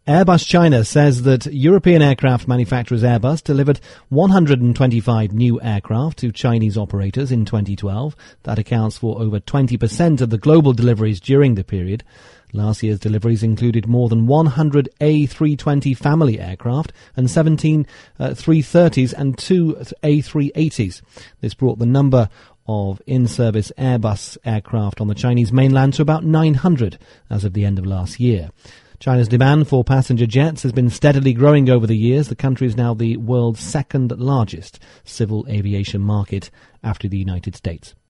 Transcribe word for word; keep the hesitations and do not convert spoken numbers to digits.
Airbus China says that European aircraft manufacturers Airbus delivered one hundred twenty-five new aircraft to Chinese operators in twenty twelve. That accounts for over twenty percent of the global deliveries during the period. Last year's deliveries included more than one hundred A three twenty family aircraft and seventeen uh, three thirties and two A three eighties. This brought the number of in-service Airbus aircraft on the Chinese mainland to about nine hundred as of the end of last year. China's demand for passenger jets has been steadily growing over the years. The country is now the world's second largest civil aviation market after the United States.